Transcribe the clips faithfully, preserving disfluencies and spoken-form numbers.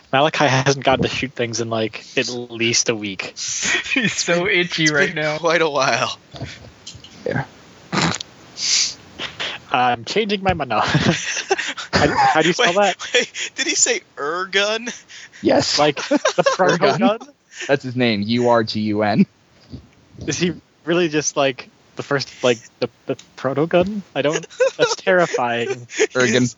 Malachi hasn't gotten to shoot things in like at least a week. He's so itchy It's right been now. quite a while. Yeah. I'm changing my mind now. how, how do you spell wait, that? Wait, did he say Ergun? Yes. Like the proto Ergun? gun? That's his name. U R G U N. Is he really just like the first, like the, the proto gun? I don't. That's terrifying. Ergen.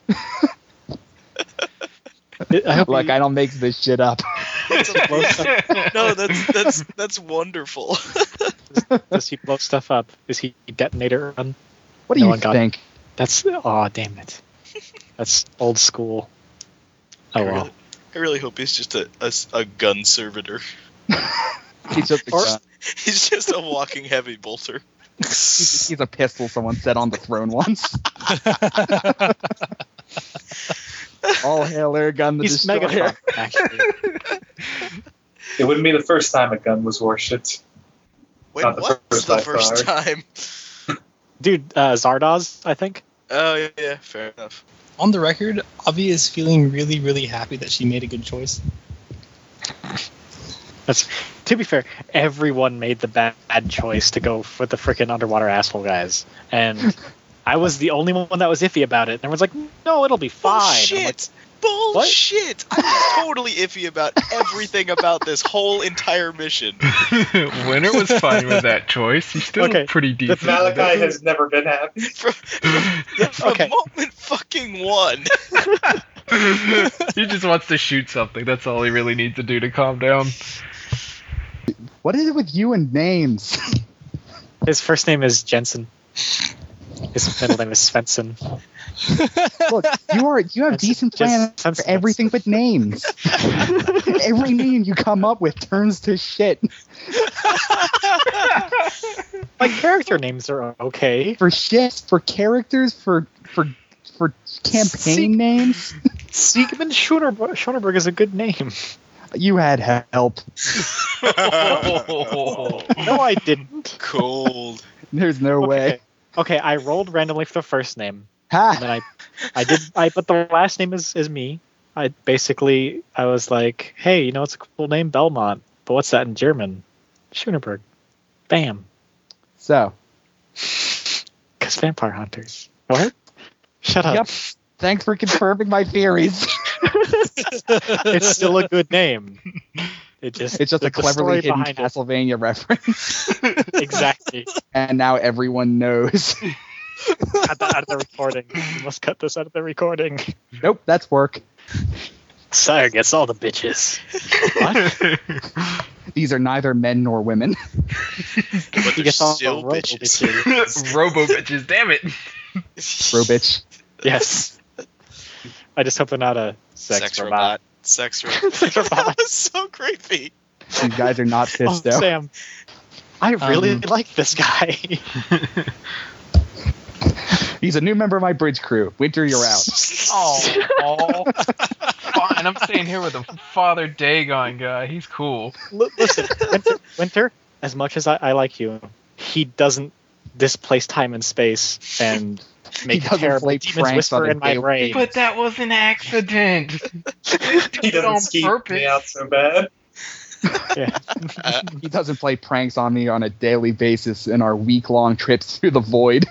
I hope Look, he- I don't make this shit up. That's a- no, that's that's that's wonderful. Does he blow stuff up? Is he detonator run? What do No you one got- think? That's oh damn it. That's old school. Oh I well. really, I really hope he's just a, a, a gun servitor. He's just a Or- gun. He's just a walking heavy bolter. He's, he's a pistol someone set on the throne once. All hail Ergun the He's Destroyer. Megatron, actually. It wouldn't be the first time a gun was worshipped. Wait, Not the what's first the by first far. time? Dude, uh, Zardoz, I think. Oh yeah, yeah, fair enough. On the record, Avi is feeling really, really happy that she made a good choice. That's to be fair, everyone made the bad choice to go for the freaking underwater asshole guys, and I was the only one that was iffy about it. And everyone's like, "No, it'll be fine." I'm like, Bullshit! Bullshit! I'm totally iffy about everything about this whole entire mission. Winter was fine with that choice. He's still Okay. pretty decent. Malachi has never been happy. From, from Okay. moment fucking one. He just wants to shoot something. That's all he really needs to do to calm down. What is it with you and names? His first name is Jensen. His middle name is Svensson. Look, you are you have That's decent just plans for sensible. everything but names. Every name you come up with turns to shit. My character names are okay. For shit, for characters, for for for campaign See- names. Siegmund Schoenberg, Schoenberg is a good name. You had help. Oh. No, I didn't. Cold. There's no Okay. way. Okay, I rolled randomly for the first name, Ha! and then I, I did. I but the last name is is me. I basically I was like, hey, you know, it's a cool name, Belmont. But what's that in German? Schoenberg. Bam. So, Because vampire hunters. What? Shut up. yep. Thanks for confirming my theories. It's still a good name. It just It's just the- a the cleverly story hidden behind it. Castlevania reference. Exactly. And now everyone knows. Cut that out of the recording. You must cut this out of the recording. Nope, that's work. Sire gets all the bitches. What? These are neither men nor women. But He they're gets all still the robo bitches. bitches. Robo bitches, damn it. Bro bitch. Yes. I just hope they're not a sex, Sex robot. robot. Sex robot. Sex robot. That was so creepy. These guys are not Oh, Fisto. Sam. I really Um, like this guy. He's a new member of my bridge crew. Winter, you're out. Oh, fine. I'm staying here with the Father Dagon guy. He's cool. L- Listen, Winter, Winter, as much as I, I like you, he doesn't displace time and space and make doesn't terrible play demons pranks on whisper a in my daily brain. But that was an accident. He doesn't on skeeve purpose. me out so bad. Yeah. He doesn't play pranks on me on a daily basis in our week-long trips through the void.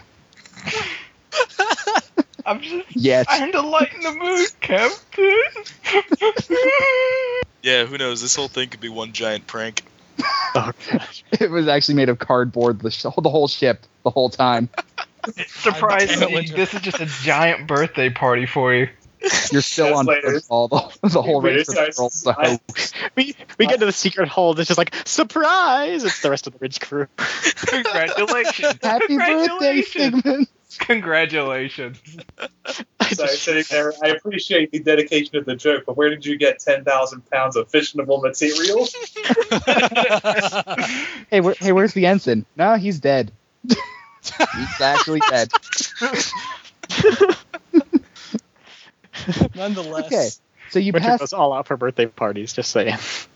I'm just Yet. trying to lighten the mood, Captain. Yeah, who knows? This whole thing could be one giant prank. Oh, gosh. It was actually made of cardboard, the, sh- the whole ship, the whole time. Surprisingly, this is just a giant birthday party for you. You're still on Translators. all the, the whole Wait, race for the it's- world. So I- We we get to the secret hold. It's just like surprise. It's the rest of the Ridge crew. Congratulations. happy birthday, Congratulations. Sigmund! Congratulations. I So I, just- sitting there, I appreciate the dedication of the joke, but where did you get ten thousand pounds of fissionable material? Hey, where, hey, where's the ensign? No, he's dead. He's actually dead. Nonetheless, Okay, so you Winter passed. goes all out for birthday parties. Just saying.